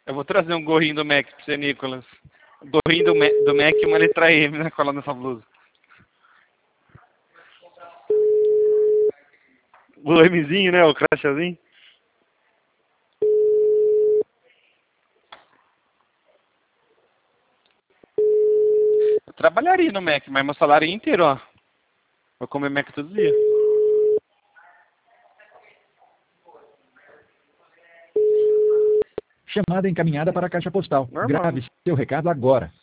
Eu vou trazer um gorrinho do Mac pra você, Nicolas. Gorrinho do Mac e uma letra M, né? Colar nessa blusa. O Mzinho, né? O crachazinho. Eu trabalharia no Mac, mas meu salário é inteiro, ó. Vou comer Mac todo dia. Chamada encaminhada para a caixa postal. Normal. Grave seu recado agora.